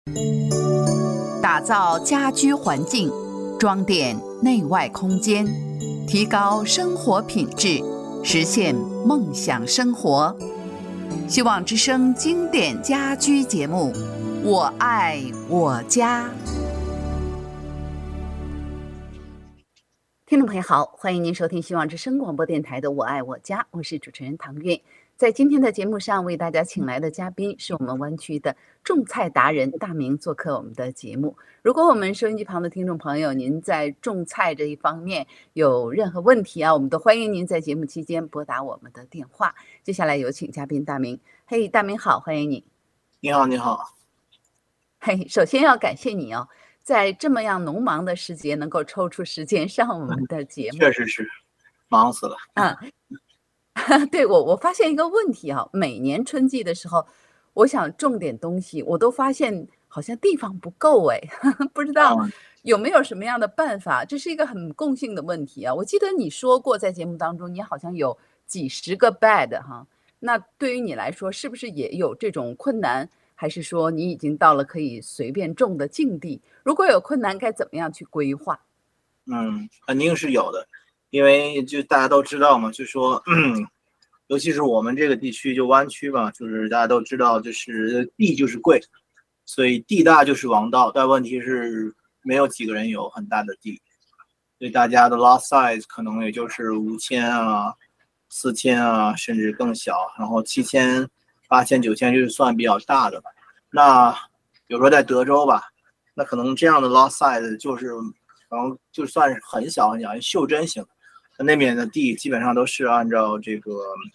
打造家居环境，装点内外空间，提高生活品质，实现梦想生活。希望之声经典家居节目，我爱我家。听众朋友好，欢迎您收听希望之声广播电台的我爱我家，我是主持人唐韵。在今天的节目上，为大家请来的嘉宾是我们湾区的种菜达人大明做客我们的节目。如果我们收音机旁的听众朋友，您在种菜这一方面有任何问题啊，我们都欢迎您在节目期间拨打我们的电话。接下来有请嘉宾大明。嘿，大明好，欢迎你。 你好，你好。 嘿，首先要感谢你哦，在这么样农忙的时节，能够抽出时间上我们的节目。 确实是忙死了。 对，我发现一个问题啊，每年春季的时候，我想种点东西，我都发现好像地方不够哎，不知道有没有什么样的办法？这是一个很共性的问题啊。我记得你说过，在节目当中，你好像有几十个 bed 哈，那对于你来说，是不是也有这种困难？还是说你已经到了可以随便种的境地？如果有困难，该怎么样去规划？ 肯定是有的，因为就大家都知道嘛，就说，尤其是我们这个地区就湾区吧，就是大家都知道，就是地就是贵，所以地大就是王道。但问题是没有几个人有很大的地，所以大家的 lot size 可能也就是5000啊、4000啊，甚至更小，然后7000、8000、9000就是算比较大的。那比如说在德州吧，那可能这样的 lot size 就是可能就算是很小很小，袖珍型，那边的地基本上都是按照这个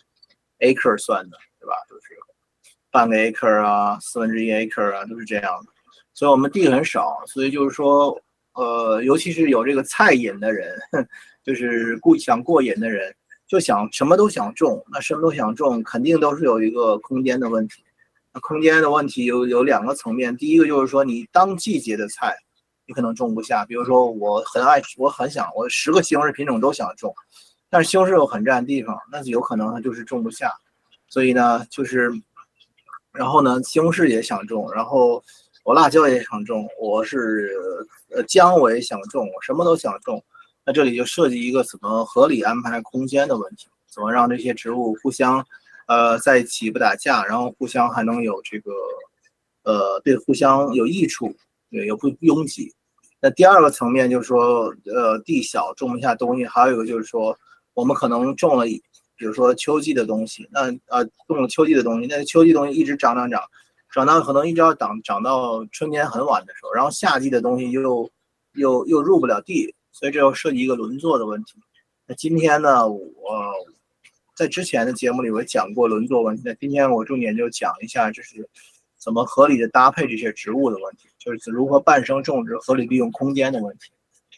acre 算的，对吧？就是半个 acre 啊，1/4 acre 啊，都是这样的。所以我们地很少，所以就是说，尤其是有这个菜瘾的人，就是想过瘾的人，就想什么都想种，那什么都想种，肯定都是有一个空间的问题。那空间的问题有两个层面，第一个就是说你当季节的菜，你可能种不下。比如说我很想，我10个西红柿品种都想种，但是西红柿又很占地方，那有可能它就是种不下。所以呢，然后呢，西红柿也想种，然后我辣椒也想种，我是姜我也想种，我什么都想种。那这里就涉及一个怎么合理安排空间的问题，怎么让这些植物互相在一起不打架，然后互相还能有这个对互相有益处，也不拥挤。那第二个层面就是说，地小种不下东西，还有一个就是说，我们可能种了，比如说秋季的东西，那种了秋季的东西，那秋季东西一直长到可能一直要长到春天很晚的时候，然后夏季的东西又入不了地，所以这又涉及一个轮作的问题。那今天呢，我在之前的节目里我讲过轮作问题，那今天我重点就讲一下，就是怎么合理的搭配这些植物的问题，就是如何伴生种植、合理利用空间的问题。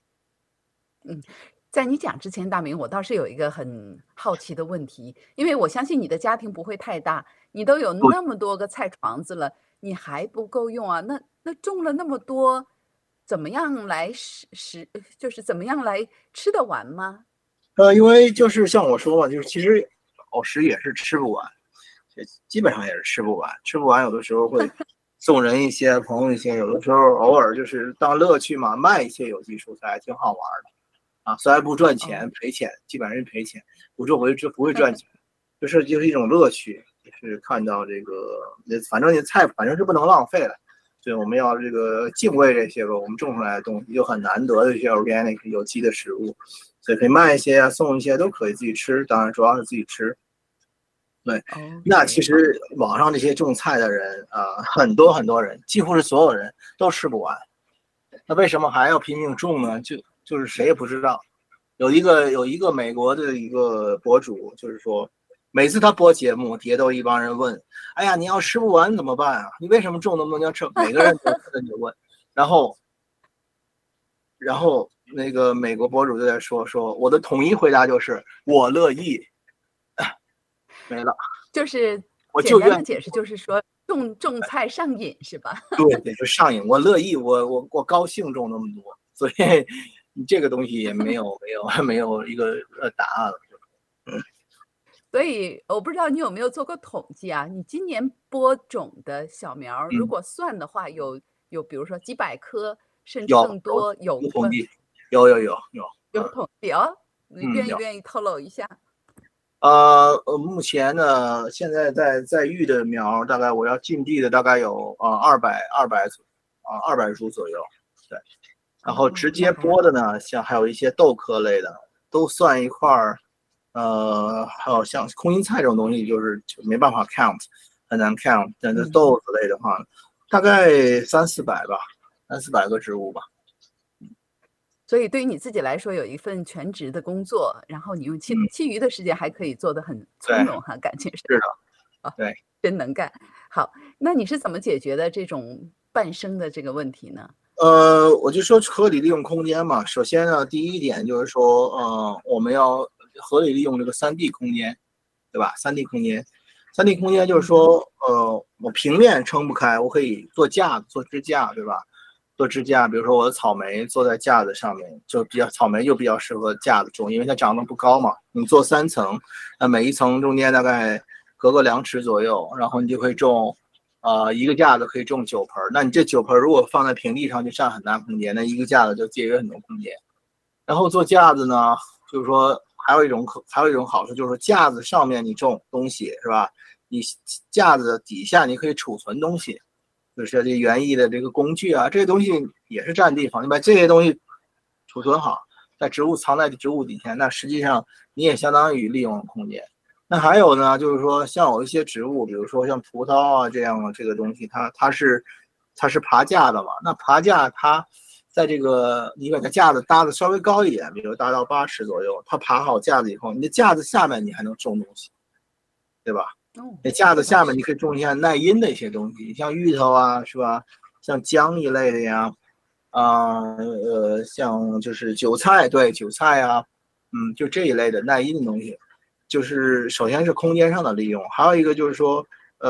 在你讲之前，大明，我倒是有一个很好奇的问题，因为我相信你的家庭不会太大，你都有那么多个菜床子了，你还不够用啊？那种了那么多，怎么样来就是怎么样来吃得完吗？ 因为就是像我说嘛，就是其实好食也是吃不完，基本上也是吃不完，有的时候会送人一些，朋友一些，有的时候偶尔就是当乐趣嘛，卖一些有机蔬菜挺好玩的啊，虽然不赚钱，赔钱，基本上是赔钱，不会赚钱，就是一种乐趣，就是看到这个，反正你菜反正是不能浪费了。所以我们要这个敬畏这些个我们种出来的东西，又很难得的一些 organic 有机的食物，所以可以卖一些啊，送一些都可以自己吃，当然主要是自己吃。对，那其实网上这些种菜的人很多人，几乎是所有人都吃不完。那为什么还要拼命种呢？就是谁也不知道。有一个美国的一个博主，就是说，每次他播节目，底下都一帮人问：“哎呀，你要吃不完怎么办啊？你为什么种那么多要吃？”每个人都就问，然后那个美国博主就在说，我的统一回答就是我乐意，没了。 就是我就愿意解释，就是说种菜上瘾是吧？ 对，就上瘾。我乐意，我高兴种那么多，所以你这个东西也没有一个答案了。 所以我不知道你有没有做过统计啊？你今年播种的小苗，如果算的话，有有比如说几百棵，甚至有更多，有有统计，有统计啊？你愿有。 意透露一下？ 目前呢，现在在育的苗，大概我要进地的大概有200株左右，对。然后直接播的呢，像还有一些豆科类的，都算一块儿。还有像空心菜这种东西，就没办法 count， 很难 count。但是豆子类的话，大概300-400吧，300-400个植物吧。 所以对于你自己来说，有一份全职的工作，然后你用其余的时间还可以做得很从容哈，感情是。 是的， 啊， 对， 真能干。好，那你是怎么解决的这种半生的这个问题呢？ 我就说合理利用空间嘛。首先呢，第一点就是说，我们要合理利用这个3D 空间，对吧？3D 空间就是说，我平面撑不开，我可以做架子、做支架，对吧？做支架，比如说我的草莓坐在架子上面，草莓就比较适合架子种，因为它长得不高嘛。你做3层，那每一层中间大概隔个2尺左右，然后你就可以种。一个架子可以种9盆，那你这9盆如果放在平地上就占很大空间，那一个架子就节约很多空间。然后做架子呢，就是说还有一种好处，就是说架子上面你种东西是吧？你架子底下你可以储存东西，就是这园艺的这个工具啊，这些东西也是占地方。你把这些东西储存好，藏在植物底下，那实际上你也相当于利用了空间。那还有呢，就是说像有一些植物，比如说像葡萄啊这样的这个东西，它是爬架的嘛。那爬架它在这个你把它架子搭的稍微高一点，比如搭到8尺左右，它爬好架子以后，你的架子下面你还能种东西，对吧？那架子下面你可以种一下耐阴的一些东西，像芋头啊，是吧？像姜一类的呀，像就是韭菜，对，韭菜啊，就这一类的耐阴的东西。就是首先是空间上的利用，还有一个就是说，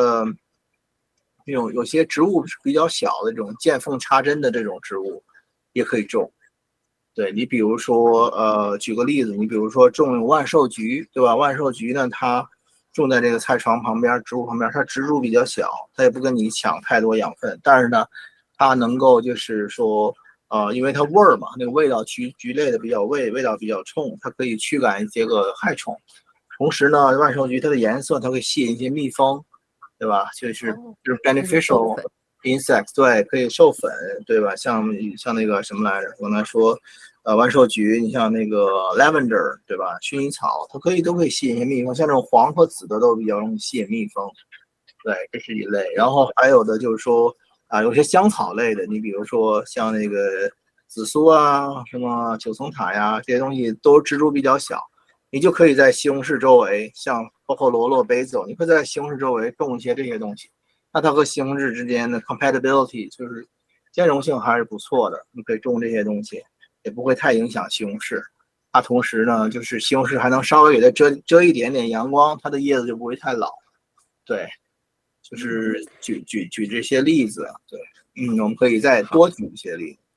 有些植物是比较小的这种见缝插针的这种植物，也可以种。对，你比如说，举个例子，你比如说种万寿菊，对吧？万寿菊呢，它种在这个菜床旁边、植物旁边，它植株比较小，它也不跟你抢太多养分，但是呢，它能够就是说，因为它味儿嘛，那个味道菊类的味道比较冲，它可以驱赶一些个害虫。同时呢，万寿菊它的颜色，它会吸引一些蜜蜂，对吧？就是 beneficial insects， 对，可以授粉，对吧？像那个什么来着？我刚才说，万寿菊，你像那个 lavender， 对吧？薰衣草，它都可以吸引一些蜜蜂，像这种黄和紫的都比较容易吸引蜜蜂。对，这是一类。然后还有的就是说，有些香草类的，你比如说像那个紫苏啊，什么九层塔呀，这些东西都植株比较小。你就可以在西红柿周围，像包括罗勒、贝子，你会在西红柿周围种一些这些东西。那它和西红柿之间的 compatibility 就是兼容性还是不错的。你可以种这些东西，也不会太影响西红柿。它同时呢，就是西红柿还能稍微给它遮一点点阳光，它的叶子就不会太老。对，就是举这些例子。对，我们可以再多举一些例子。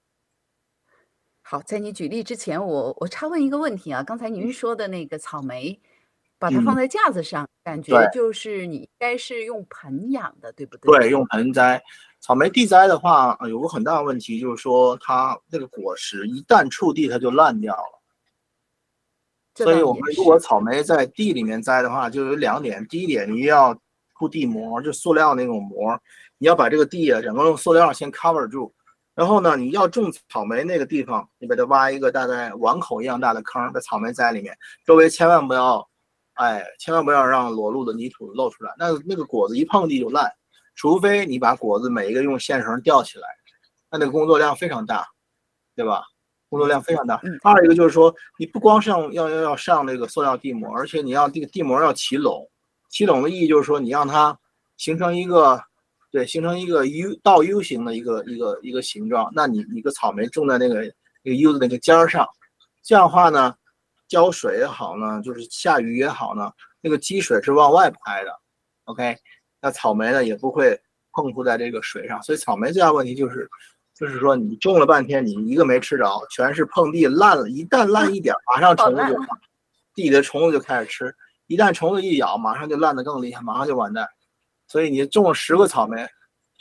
好，在你举例之前，我插问一个问题啊。刚才您说的那个草莓，把它放在架子上，感觉就是你应该是用盆养的，对不对？ 对，用盆栽。草莓地栽的话，有个很大的问题，就是说它这个果实一旦触地，它就烂掉了。所以我们如果草莓在地里面栽的话，就有2点。第一点，你要铺地膜，就塑料那种膜，你要把这个地整个用塑料先 cover 住。然后呢，你要种草莓那个地方，你把它挖一个大概碗口一样大的坑，在草莓栽里面，周围千万不要让裸露的泥土露出来，那个果子一碰地就烂，除非你把果子每一个用线绳吊起来，那个工作量非常大，对吧？工作量非常大。二一个就是说，你不光要上这个塑料地膜，而且你要这个地膜要起拢。起拢的意义就是说，你让它形成一个 倒 U 型的一个形状。那你个草莓种在那个 U 的那个尖上，这样的话呢，浇水也好呢，就是下雨也好呢，那个积水是往外排的。OK， 那草莓呢也不会碰触在这个水上。所以草莓最大问题就是说你种了半天，你一个没吃着，全是碰地烂了。一旦烂一点，马上虫子地里的虫子就开始吃。一旦虫子一咬，马上就烂得更厉害，马上就完蛋。所以你种了10个草莓，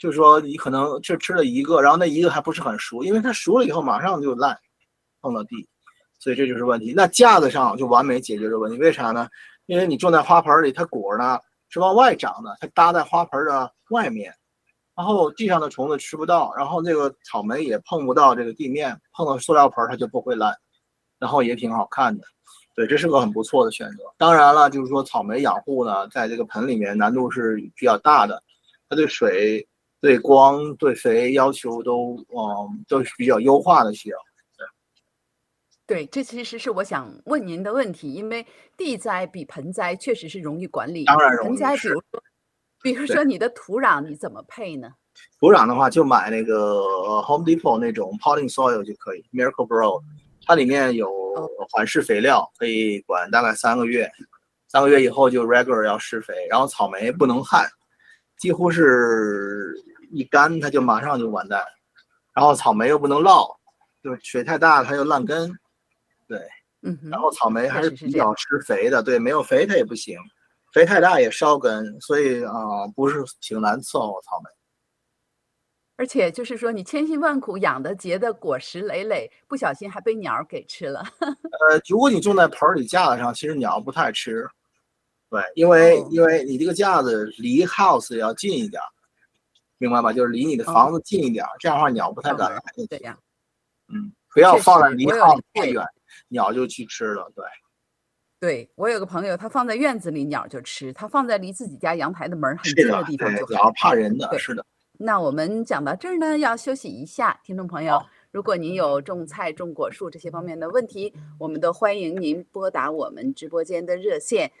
就是说你可能吃了一个，然后那一个还不是很熟，因为它熟了以后马上就烂，碰到地，所以这就是问题。那架子上就完美解决这个问题，为啥呢？因为你种在花盆里，它果呢是往外长的，它搭在花盆的外面，然后地上的虫子吃不到，然后这个草莓也碰不到这个地面，碰到塑料盆它就不会烂，然后也挺好看的。对，这是个很不错的选择。当然了，就是说草莓养护呢，在这个盆里面难度是比较大的，它对水、对光、对肥要求都是比较优化的需要。 对，这其实是我想问您的问题，因为地栽比盆栽确实是容易管理。 当然容易， 盆栽，比是。 如说，比如对， 说你的土壤你怎么配呢？ 土壤的话就买那个Home Depot 那种 potting soil 就可以 ，Miracle Grow，它里面有哦， 缓释肥料，可以管大概3个月，3个月以后就 regular 要施肥，然后草莓不能旱，几乎是一干它就马上就完蛋，然后草莓又不能涝，就是水太大它又烂根，对，然嗯哼， 后草莓还是确实是这样。 比较吃肥的，对，没有肥它也不行，肥太大也烧根，所以不是挺难伺候草莓。 而且就是说，你千辛万苦养的结的果实累累，不小心还被鸟儿给吃了。 如果你种在盆里架子上，其实鸟不太吃，对，因为哦因为你这个架子离 house 要近一点，明白吧？就是离你的哦， 房子近一点，这样的话鸟不太敢来靠门儿， 得及。 这样不要确实， 放在离我有了 house 太解。 远，鸟就去吃了。对， 对，我有个朋友，他放在院子里鸟儿就吃，他放在离自己家阳台的门儿很是的， 近的地方对， 就害鸟怕怕。 人的， 对， 是的。 那我们讲到这儿呢，要休息一下，听众朋友， 好， 如果您有种菜、种果树这些方面的问题，我们都欢迎您拨打我们直播间的热线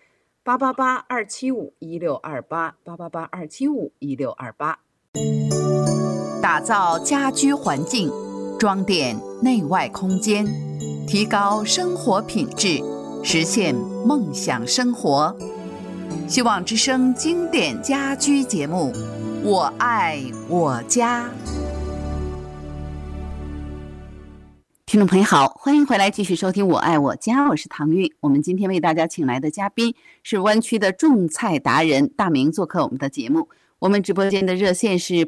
888-275-1628，888-275-1628。打造家居环境，装点内外空间，提高生活品质，实现梦想生活。希望之声经典家居节目，我爱我家。听众朋友好，欢迎回来继续收听《我爱我家》，我是唐韵。我们今天为大家请来的嘉宾是湾区的种菜达人大明做客我们的节目。我们直播间的热线是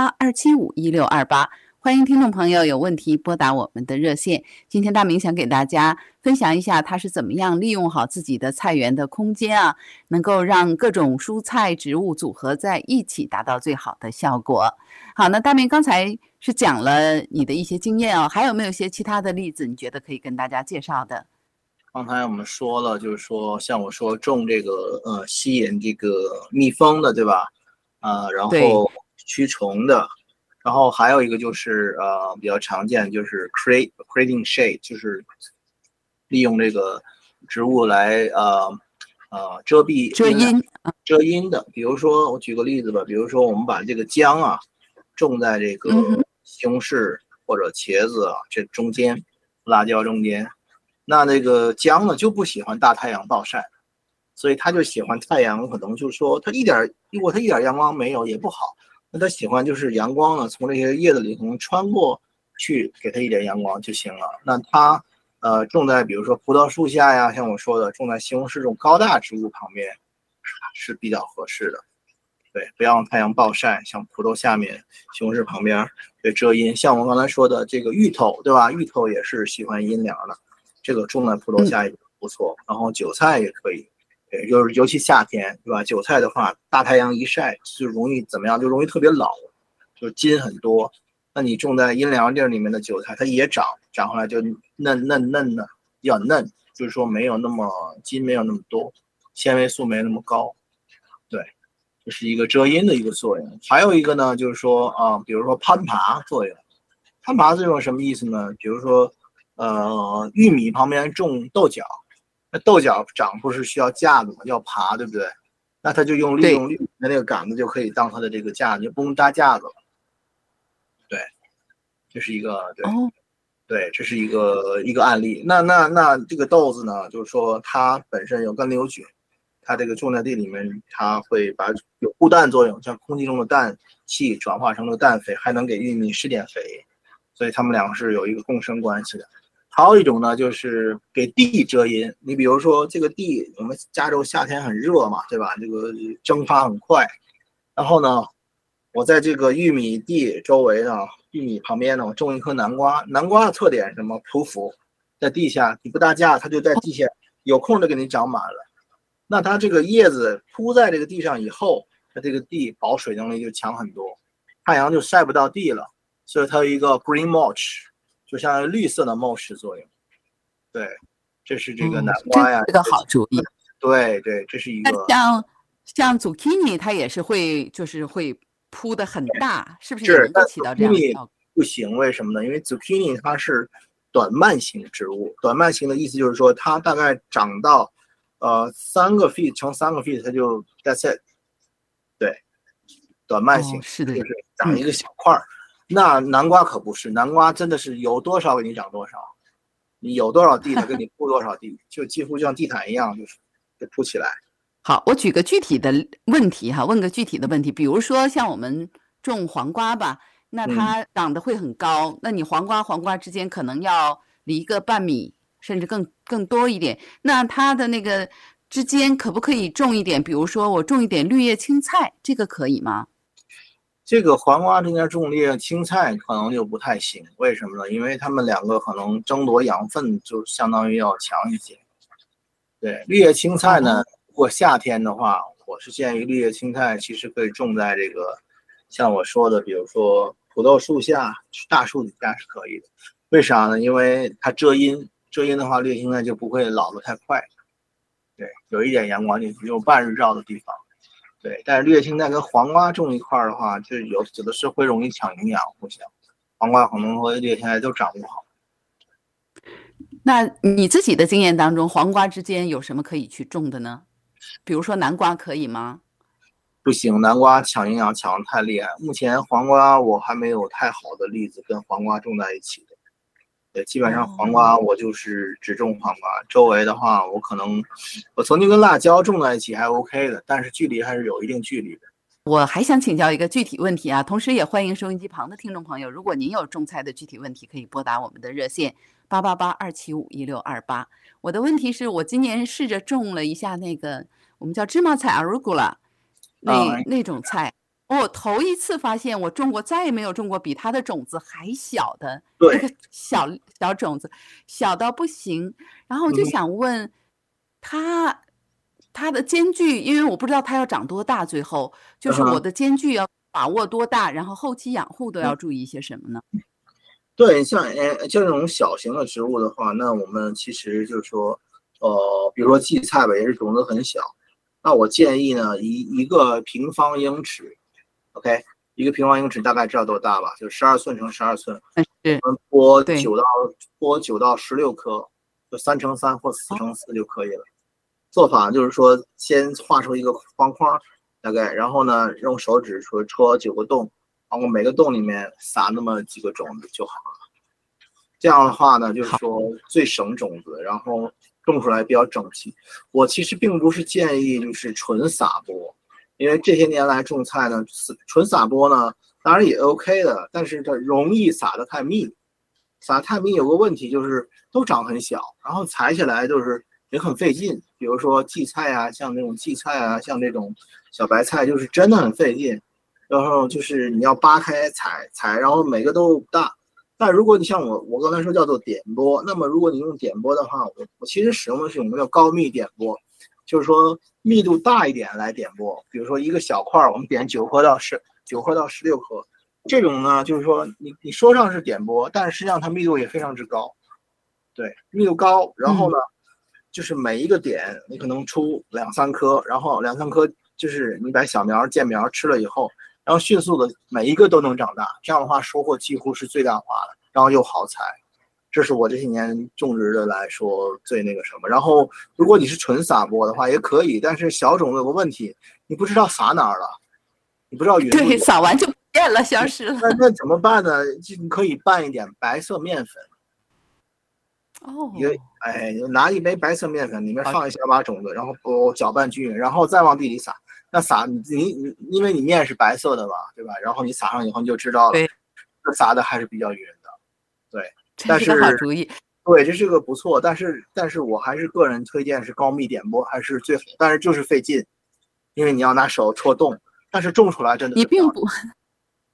888-275-1628，欢迎听众朋友有问题拨打我们的热线。今天大明想给大家分享一下他是怎么样利用好自己的菜园的空间啊，能够让各种蔬菜植物组合在一起，达到最好的效果。好，那大明刚才是讲了你的一些经验哦，还有没有一些其他的例子你觉得可以跟大家介绍的？ 刚才我们说了，就是说像我说种这个吸引这个蜜蜂的，对吧？然对， 后驱虫的，然后还有一个就是比较常见就是 creating shade，就是利用这个植物来遮蔽遮阴。 遮阴的。比如说我举个例子吧，比如说我们把这个姜啊种在这个嗯哼， 西红柿或者茄子啊这中间，辣椒中间，那个姜呢就不喜欢大太阳暴晒，所以它就喜欢太阳，可能就是说如果它一点阳光没有也不好，那它喜欢就是阳光呢从这些叶子里可能穿过去，给它一点阳光就行了。那它种在比如说葡萄树下呀，像我说的种在西红柿这种高大植物旁边是比较合适的。对，不要让太阳暴晒，像葡萄下面、西红柿旁边对遮阴。像我刚才说的这个芋头，对吧？芋头也是喜欢阴凉的，这个种在葡萄下也不错。然后韭菜也可以，对，就是尤其夏天，对吧？韭菜的话，大太阳一晒就容易怎么样？就容易特别老，就是筋很多。那你种在阴凉地儿里面的韭菜，它也长回来就嫩的，比较嫩，就是说没有那么筋没有那么多，纤维素没那么高，对。这是一个遮阴的一个作用。还有一个呢，就是说比如说攀爬作用。攀爬作用什么意思呢？比如说，玉米旁边种豆角，那豆角长不是需要架子吗？要爬，对不对？那它就利用玉米的那个杆子就可以当它的这个架子，就不用搭架子了。对，这是一个对。 哦， 对，这是一个案例。那这个豆子呢，就是说它本身有根瘤菌，它这个种在地里面，它会有固氮作用，将空气中的氮气转化成了氮肥，还能给玉米施点肥，所以它们两个是有一个共生关系的。还有一种呢，就是给地遮阴。你比如说这个地，我们加州夏天很热嘛，对吧？这个蒸发很快，然后呢， 我在这个玉米地周围呢，玉米旁边呢，我种一棵南瓜。南瓜的特点是什么？匍匐，在地下，你不搭架，它就在地下，有空就给你长满了。那它这个叶子铺在这个地上以后，它这个地保水能力就强很多，太阳就晒不到地了，所以它有一个 green mulch， 就像绿色的 mulch 作用。对，这是这个南瓜呀， 这个好主意。 对对，这是一个。 像 zucchini 它也是会铺的很大，是不是也能够起到这样的效果？ 不行，为什么呢？因为 zucchini 它是短蔓型植物，短蔓型的意思就是说它大概长到3个 feet 乘3个 feet， 它就 that's it。对，短蔓型， 是的， 就是长一个小块儿。那南瓜可不是，南瓜真的是有多少给你长多少，你有多少地它给你铺多少地，就几乎像地毯一样，就是就铺起来。 好，我举个具体的问题哈，问个具体的问题，比如说像我们种黄瓜吧，那它长得会很高，那你黄瓜之间可能要离一个半米，甚至更多一点。那它的那个之间可不可以种一点？比如说我种一点绿叶青菜，这个可以吗？ 这个黄瓜中间种绿叶青菜可能就不太行，为什么呢？因为它们两个可能争夺养分就相当于要强一些。对，绿叶青菜呢？如果夏天的话，我是建议绿叶青菜其实可以种在这个像我说的，比如说土豆树下、大树底下是可以的。为啥呢？因为它遮阴，遮阴的话，绿叶青菜就不会老得太快。对，有一点阳光就有半日照的地方。对，但是绿叶青菜跟黄瓜种一块的话，就有的是会容易抢营养，互相。黄瓜可能和绿叶青菜都长不好。 那你自己的经验当中，黄瓜之间有什么可以去种的呢？比如说南瓜可以吗？ 不行，南瓜抢营养抢得太厉害。目前黄瓜我还没有太好的例子跟黄瓜种在一起的。对，基本上黄瓜我就是只种黄瓜，周围的话我曾经跟辣椒种在一起还 OK 的，但是距离还是有一定距离的。 我还想请教一个具体问题啊，同时也欢迎收音机旁的听众朋友，如果您有种菜的具体问题，可以拨打我们的热线888-275-1628。我的问题是我今年试着种了一下那个我们叫芝麻菜 arugula 那种菜，我头一次发现我种过再也没有种过比它的种子还小的那个小种子，小到不行。然后我就想问它的间距，因为我不知道它要长多大，最后就是我的间距要把握多大，然后后期养护都要注意一些什么呢？ 对，像这种小型的植物的话，那我们其实就是说，比如说荠菜吧，也是种子很小。那我建议呢，一个平方英尺 ，OK， 一个平方英尺大概知道多大吧？就12寸乘12寸。我们播9到16颗，就3乘3或4乘4就可以了。做法就是说，先画出一个方框，大概，然后呢，用手指戳9个洞，然后每个洞里面撒那么几个种子就好了。这样的话呢，就是说最省种子，然后种出来比较整齐。我其实并不是建议就是纯撒播，因为这些年来种菜呢，纯撒播呢，当然也 OK 的，但是它容易撒得太密。撒太密有个问题就是都长很小，然后采起来就是也很费劲。比如说荠菜啊，像那种荠菜啊，像这种小白菜，就是真的很费劲。然后就是你要扒开采，然后每个都大。但如果你像我刚才说叫做点播，那么如果你用点播的话，我其实使用的是我们叫高密点播，就是说密度大一点来点播。比如说一个小块我们点9颗到16颗，这种呢就是说你说上是点播，但是实际上它密度也非常之高。对，密度高，然后呢，就是每一个点你可能出2、3颗，然后2、3颗就是你把小苗见苗吃了以后。然后迅速的每一个都能长大，这样的话收获几乎是最大化的，然后又好采，这是我这些年种植的来说最那个什么。然后如果你是纯撒播的话也可以，但是小种子有个问题，你不知道撒哪儿了，你不知道匀。 对，撒完就不见了，消失了。 那怎么办呢？你可以拌一点白色面粉。拿一杯白色面粉，里面放一小把种子，然后搅拌均匀，然后再往地里撒。那撒你因为你面是白色的嘛，对吧？然后你撒上以后你就知道了，这撒的还是比较匀的。对， 这是个好主意。 对，这是个不错，但是我还是个人推荐是高密点播还是最好，但是就是费劲，因为你要拿手戳洞，但是种出来真的你并不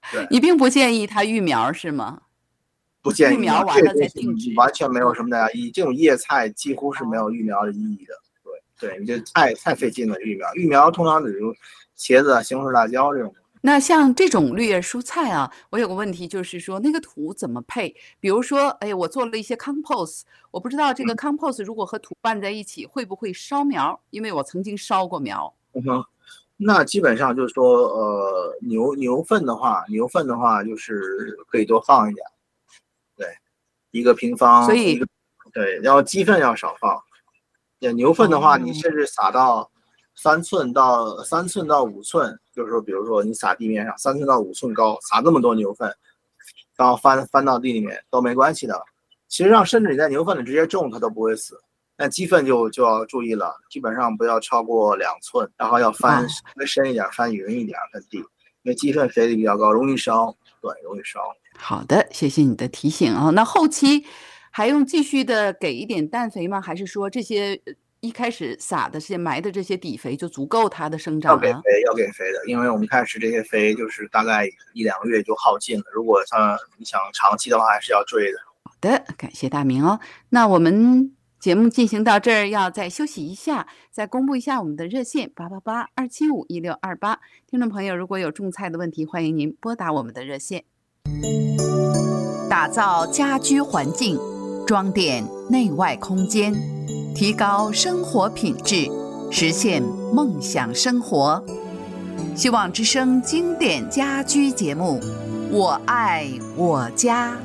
对， 你并不建议它育苗是吗？ 不建议育苗完了再定植， 完全没有什么太大意义。这种叶菜几乎是没有育苗的意义的。对，你这太费劲了。育苗通常比如茄子啊、西红柿、辣椒这种。 那像这种绿叶蔬菜啊，我有个问题就是说，那个土怎么配？比如说，哎，我做了一些 compost，我不知道这个 compost 如果和土拌在一起，会不会烧苗？因为我曾经烧过苗。 那基本上就是说，牛粪的话就是可以多放一点。对，一个平方， 所以对，然后鸡粪要少放。牛粪的话，你甚至撒到3寸到5寸，就是说，比如说你撒地面上3寸到5寸高，撒那么多牛粪，然后翻到地里面都没关系的。其实上，甚至你在牛粪里直接种它都不会死。但鸡粪就要注意了，基本上不要超过2寸，然后要翻稍微深一点，翻匀一点盆地，因为鸡粪肥力比较高，容易烧。对，容易烧。 好的，谢谢你的提醒啊。那后期还用继续的给一点氮肥吗？还是说这些一开始撒的这些埋的这些底肥就足够它的生长了？ 要给肥的，因为我们开始这些肥就是大概1-2个月就耗尽了。如果你想长期的话，还是要追的。 好的，感谢大明哦。那我们节目进行到这儿，要再休息一下，再公布一下我们的热线888-275-1628。听众朋友，如果有种菜的问题，欢迎您拨打我们的热线。打造家居环境，装点内外空间，提高生活品质，实现梦想生活。希望之声经典家居节目，我爱我家。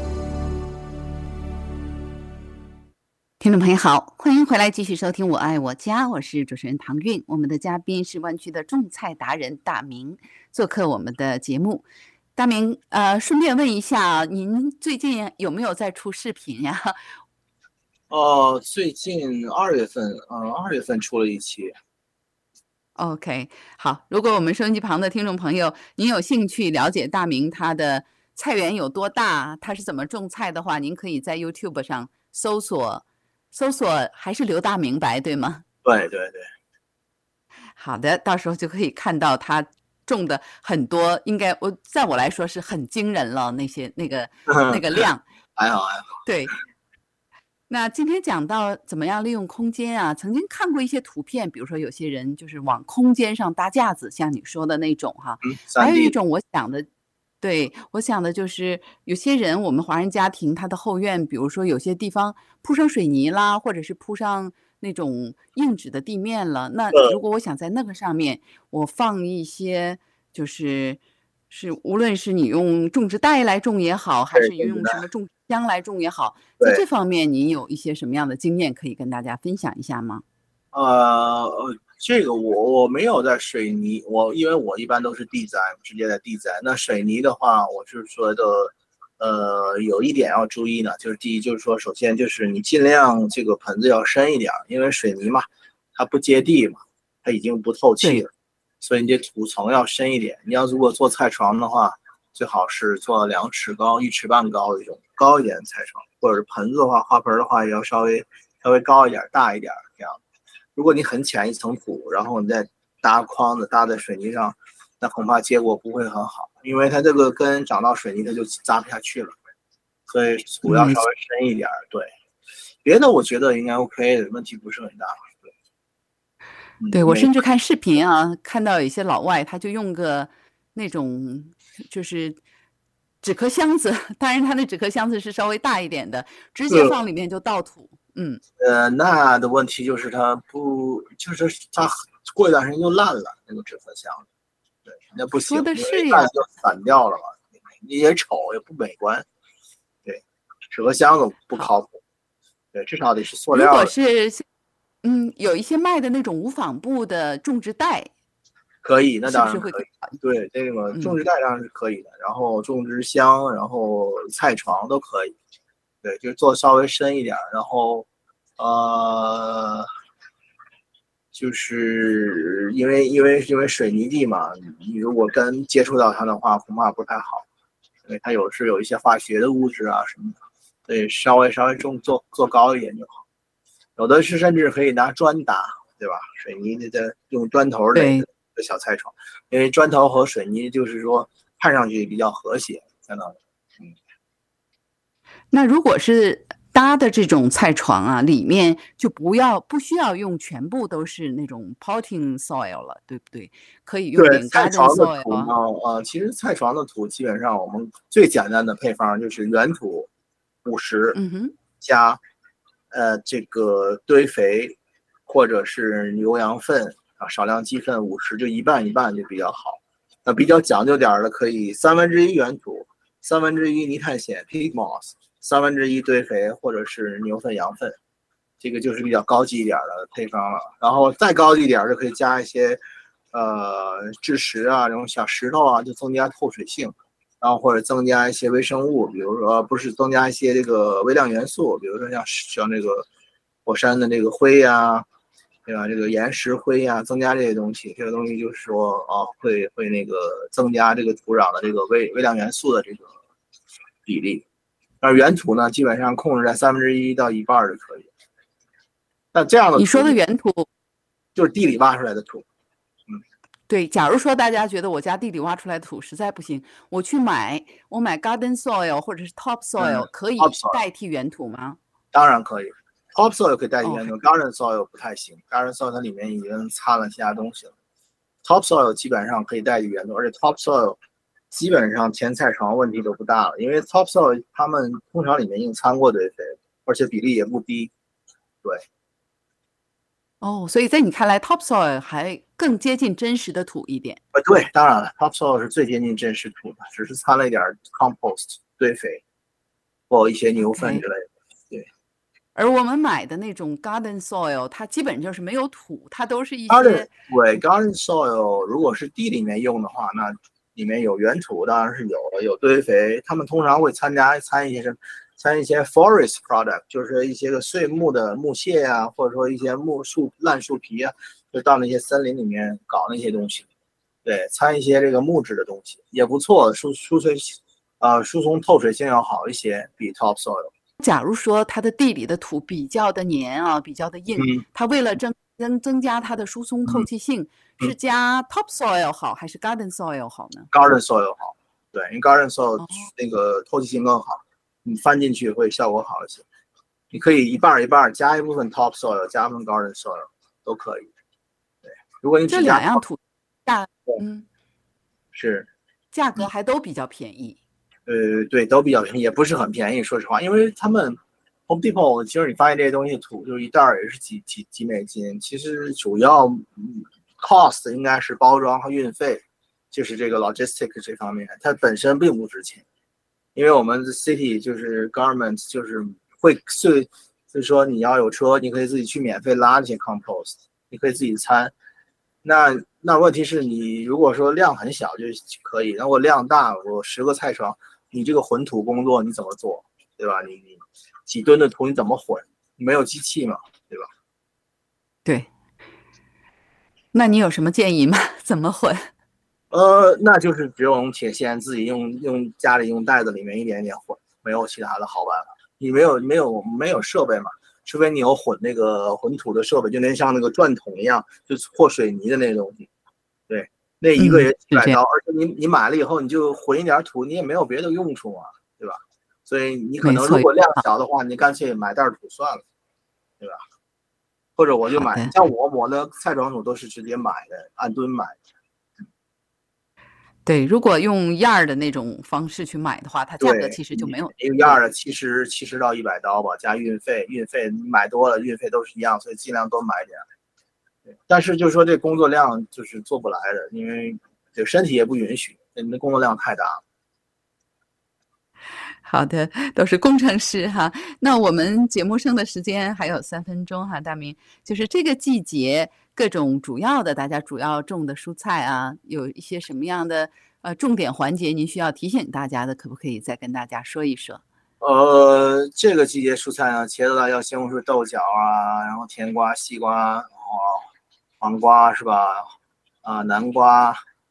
听众朋友好，欢迎回来继续收听我爱我家，我是主持人唐韵。我们的嘉宾是湾区的种菜达人大明，做客我们的节目。大明，顺便问一下，您最近有没有在出视频呀？ 最近2月份出了一期。 OK， 好。如果我们收音机旁的听众朋友，您有兴趣了解大明他的菜园有多大，他是怎么种菜的话，您可以在 YouTube 上搜索还是刘大明白，对吗？ 对。 好的，到时候就可以看到他种的很多，在我来说是很惊人了，那个量。 还好。 对。那今天讲到怎么样利用空间啊，曾经看过一些图片，比如说有些人就是往空间上搭架子，像你说的那种哈。还有一种我想的就是有些人我们华人家庭他的后院，比如说有些地方铺上水泥啦，或者是铺上那种硬质的地面了，那如果我想在那个上面我放一些就是无论是你用种植袋来种也好，还是用什么种植箱来种也好，在这方面你有一些什么样的经验可以跟大家分享一下吗？ 这个我没有在水泥，因为我一般都是地栽，直接在地栽。那水泥的话，我是觉得有一点要注意呢，就是第一就是说，首先就是你尽量这个盆子要深一点，因为水泥嘛，它不接地嘛，它已经不透气了，所以你这土层要深一点。你要如果做菜床的话，最好是做2尺高、1尺半高的这种高一点的菜床，或者是盆子的话，花盆的话也要稍微高一点、大一点这样。如果你很浅一层土，然后你再搭筐子搭在水泥上，那恐怕结果不会很好，因为它这个根长到水泥它就扎不下去了，所以土要稍微深一点。对，别的我觉得应该 OK 的，问题不是很大。 对，我甚至看视频啊，看到有一些老外他就用个那种就是纸壳箱子，当然他那纸壳箱子是稍微大一点的，直接放里面就倒土。 那的问题就是它过一段时间就烂了，那个纸壳箱子。对，那不行， 说的是烂就散掉了嘛，也丑也不美观。对，纸壳箱子不靠谱。对，至少得是塑料的。 如果是有一些卖的那种无纺布的种植袋， 可以，那当然可以。 对，这个种植袋当然是可以的，然后种植箱，然后菜床都可以。对，就是做稍微深一点，然后就是因为水泥地嘛，你如果根接触到它的话，恐怕不太好，因为它有一些化学的物质啊什么的，所以稍微做高一点就好。有的是甚至可以拿砖搭，对吧？水泥的用砖头垒的小菜床，因为砖头和水泥就是说看上去比较和谐，相当于。 那如果是搭的这种菜床啊，里面就不需要用全部都是那种 potting soil 了，对不对？可以用对， 点菜 garden 床的 soil 土呢， 啊。 其实菜床的土基本上我们最简单的配方就是原土50 嗯哼。 加这个堆肥或者是牛羊粪啊，少量鸡粪50，就一半一半就比较好。那比较讲究点的可以1/3原土，1/3泥炭藓 pig moss， 1/3堆肥或者是牛粪羊粪，这个就是比较高级一点的配方了。然后再高级一点就可以加一些蛭石啊，这种小石头啊，就增加透水性。然后或者增加一些微生物，比如说不是增加一些这个微量元素，比如说像这个火山的这个灰呀，对吧？这个岩石灰呀，增加这些东西，这个东西就是说会那个增加这个土壤的这个微量元素的这个比例。而原土呢，基本上控制在1/3到一半就可以。那这样的土， 你说的原土就是地里挖出来的土。 对，假如说大家觉得我家地里挖出来的土实在不行，我买 garden soil 或者是 top soil 可以代替原土吗？ 当然可以 ，top soil 可以代替原土，garden soil 不太行，garden soil 它里面已经掺了其他东西了。top soil 基本上可以代替原土，而且 top soil 基本上填菜床问题都不大了，因为 top soil 他们通常里面已经掺过堆肥，而且比例也不低。对。 所以在你看来 topsoil 还更接近真实的土一点。 对，当然了 topsoil 是最接近真实土的，只是掺了一点 compost 堆肥或一些牛粪之类的。对。 而我们买的那种 garden soil 它基本就是没有土，它都是一些对 garden soil 如果是地里面用的话，那里面有原土当然是有的，有堆肥，他们通常会掺一些 forest product， 就是一些个碎木的木屑啊，或者说一些烂树皮啊，就到那些森林里面搞那些东西。对，掺一些这个木质的东西也不错，输送透水性要好一些，比 topsoil。 假如说它的地里的土比较的黏啊，比较的硬，它为了增加它的疏松透气性，是加 topsoil 好还是 garden soil 好呢 ？garden soil 好，对，因为 garden soil 那个透气性更好。你翻进去会效果好一些，你可以一半一半，加一部分 top soil， 加一部分 garden soil 都可以。对，如果你这两样土是价格还都比较便宜。 对，都比较便宜，也不是很便宜，说实话，因为他们 Home Depot 其实你发现这些东西土就是一袋也是几美金，其实主要cost 应该是包装和运费，就是这个 logistic 这方面，它本身并不值钱。因为我们的 city 就是 government 就是就是说你要有车，你可以自己去免费拉这些 compost， 你可以自己掺。那问题是你如果说量很小就可以，那我量大，我10个菜床，你这个混土工作你怎么做，对吧？你几吨的土你怎么混？你没有机器嘛，对吧？ 对。那你有什么建议吗？怎么混？ 那就是只有用铁锨自己用家里用袋子里面一点点混，没有其他的好办法。你没有设备嘛？除非你有那个混土的设备，就能像那个转筒一样，就和水泥的那个东西。对，那一个也几百刀，而且你买了以后，你就混一点土，你也没有别的用处嘛，对吧？所以你可能如果量小的话，你干脆买袋土算了，对吧？或者我就买，像我的菜床土都是直接买的，按吨买的。 对，如果用样儿的那种方式去买的话，它价格其实就没有一个样儿的70到100刀吧，加运费买多了运费都是一样，所以尽量多买点。对，但是就是说这工作量就是做不来的，因为这身体也不允许，你的工作量太大了。 好的，都是工程师哈。那我们节目剩的时间还有3分钟哈，大明，就是这个季节各种大家主要种的蔬菜啊，有一些什么样的重点环节您需要提醒大家的，可不可以再跟大家说一说？ 这个季节蔬菜呢，茄子、辣椒、西红柿、豆角啊，然后甜瓜、西瓜，然后黄瓜是吧？南瓜，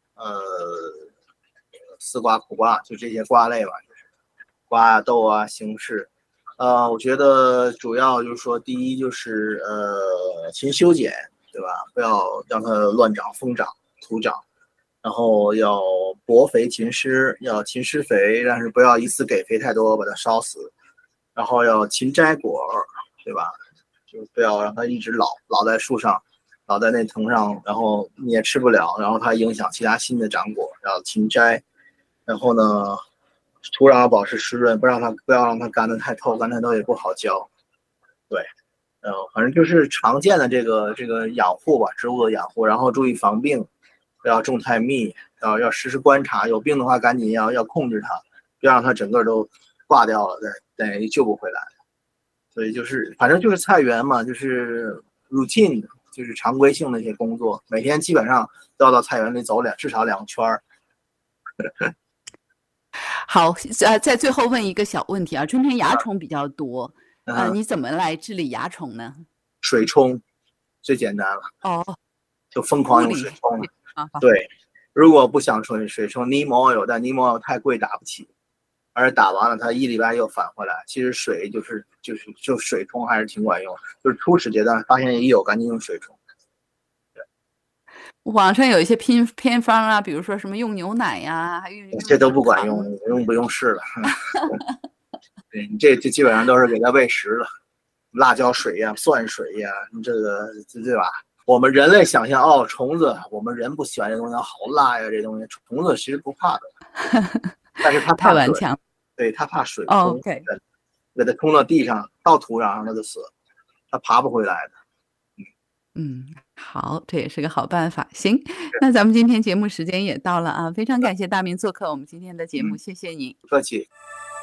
丝瓜、苦瓜，就这些瓜类吧。瓜啊、豆啊、西红柿，我觉得主要就是说，第一就是勤修剪，对吧？不要让它乱长、疯长、徒长。 然后要薄肥勤施，要勤施肥，但是不要一次给肥太多，把它烧死。然后要勤摘果，对吧？就不要让它一直老在树上，老在那藤上，然后你也吃不了，然后它影响其他新的长果，要勤摘。然后呢，土壤要保持湿润，不要让它干得太透，干太透也不好浇。对，反正就是常见的这个养护吧，植物的养护，然后注意防病，不要种太密，要实时观察，有病的话赶紧要控制它，不要让它整个都挂掉了，再救不回来。所以反正就是菜园嘛，就是 routine， 就是常规性的一些工作，每天基本上都要到菜园里走至少2圈。 好，在最后问一个小问题啊，春天蚜虫比较多，你怎么来治理蚜虫呢？ 水冲最简单了，就疯狂用水冲了。对，如果不想水冲 Neem oil， 但 Neem oil 太贵打不起，而且打完了它1礼拜又返回来。其实水就水冲还是挺管用，就是初始阶段发现一有赶紧用水冲。 网上有一些偏方啊，比如说什么用牛奶呀，还用这都不管用，不用试了。对，你这基本上都是给它喂食了，辣椒水呀、蒜水呀，这个对吧？我们人类想象虫子，我们人不喜欢这东西，好辣呀，这东西虫子其实不怕的，但是它怕水，对，它怕水冲，给它冲到地上、到土壤上，它就死了，它爬不回来的。 好，这也是个好办法。行，那咱们今天节目时间也到了啊，非常感谢大明做客我们今天的节目，谢谢您。 不客气。